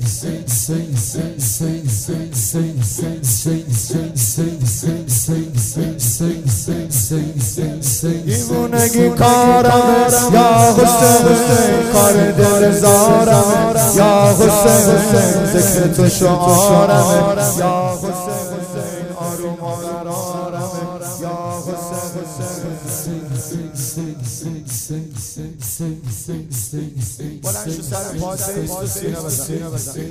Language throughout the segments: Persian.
دیوونگی کارم یا حسین، کار دلزارم یا حسین، ذکر تو شعارم یا حسین، آروم آرارم یا حسین. بلند شو سر پا تو سینه بزن.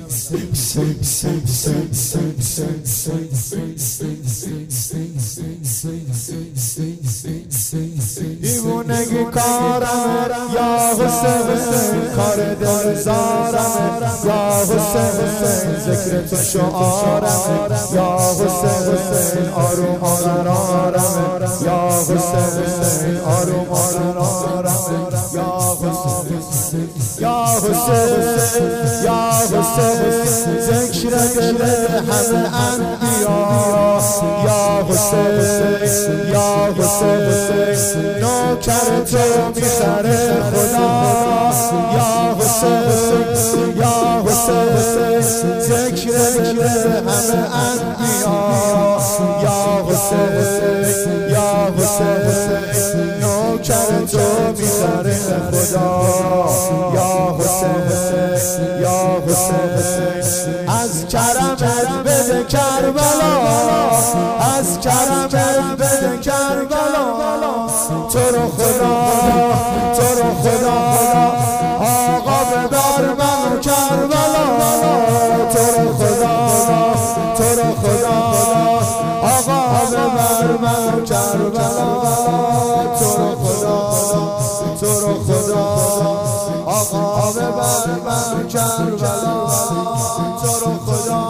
دیوونگی کارم یا حسین، کار دلزارم یا حسین، ذکر تو شعارم یا حسین، آروم آرارم یا حسین، آروم آرارم یا حسین، یا حسین، یا حسین، ذکر دل همه انبیا یا حسین، یا حسین، نوکر تو میخره خدا یا حسین، یا حسین، ذکر دل همه انبیا یا حسین، یا حسین، نوکر تو میخره خدا یا حسین، یا حسین. از کرمت بده کربلا، از کرمت بده کربلا، تو رو خدا، تو رو خدا، آقا ببر من کربلا، تو رو خدا، تو رو خدا، آقا ببر من کربلا، تو رو خدا، تو رو خدا، آقا ببر من کربلا، تو رو خدا.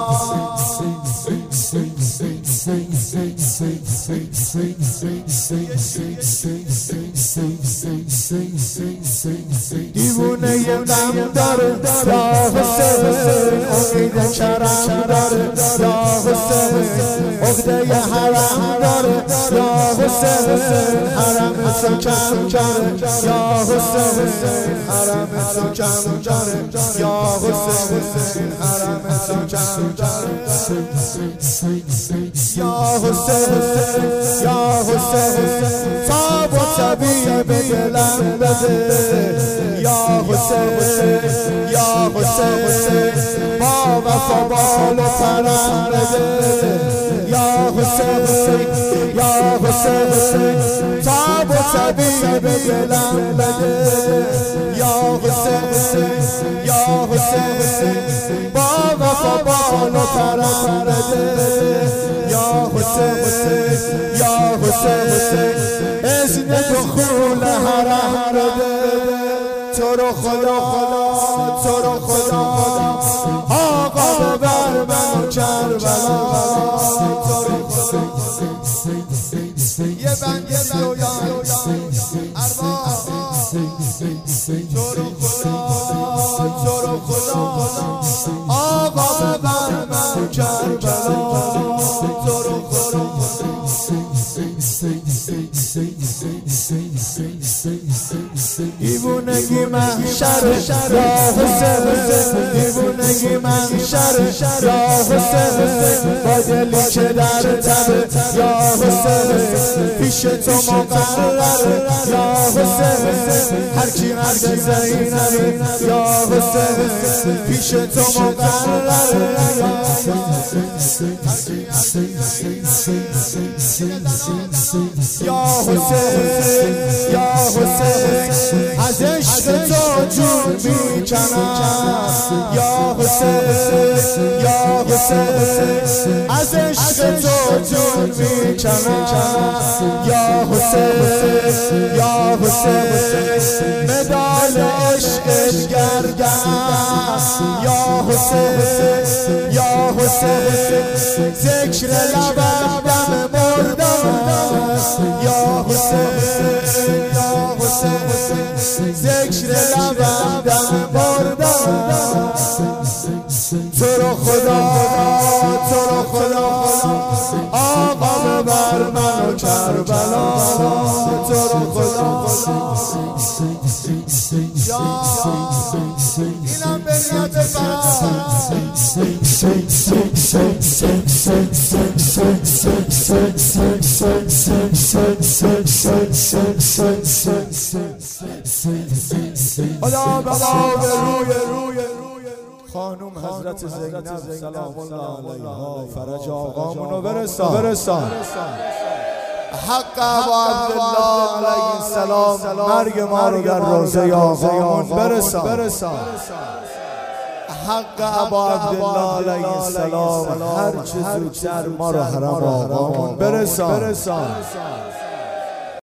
دیوونه غم داره یا حسین، امید کرم داره یا حسین، عقده حرم داره یا حسین، حرم تو کم داره یا حسین، حرم تو کم داره یا حسین، حرم تو کم داره یا حسین، یا حسین، تاب و طبیب دلم بده یا حسین، یا حسین، با وفا بال و پرم بده یا حسین، یا حسین، تاب و طبیب دلم بده یا حسین، یا حسین، با وفا بال و پرم بده یا حسین، یا حسین، اذن دخول حرم بده، تو رو خدا، تو رو خدا، آقا ببر من کربلا، تو رو خدا. یه بند سویان ارواح، تو رو خدا، تو رو خدا، آقا ببر من کربلا، تو رو خدا. دیوونگی محشر یا حسین، دیوونگی محشر یا حسین، با دلی که در تب یا حسین، پیش تو مقرر یا حسین، هر کی مرد زینبی یا حسین، پیش تو مقرر یا حسین، یا حسین، یا حسین، از عشق تو جون میکنم یا حسین، یا حسین، از عشق تو جون میکنم یا حسین، یا حسین، مدال عشقش گردم یا حسین، یا حسین، ذکر لبم دم مردم یا حسین، یا حسین، ذکر لبم دم مردم، تو رو خدا، تو رو خدا، آقا ببر منو کربلا، تو رو خدا. اینم بگم خدا بقا روی خانوم حضرت زینب سلام الله علیها فرج آقامونو برسان حق ابا عبدالله علیه السلام مرگ ما رو در روضه آقامون برسان حق ابا عبدالله علیه السلام هر چه زودتر ما رو حرم آقامون برسان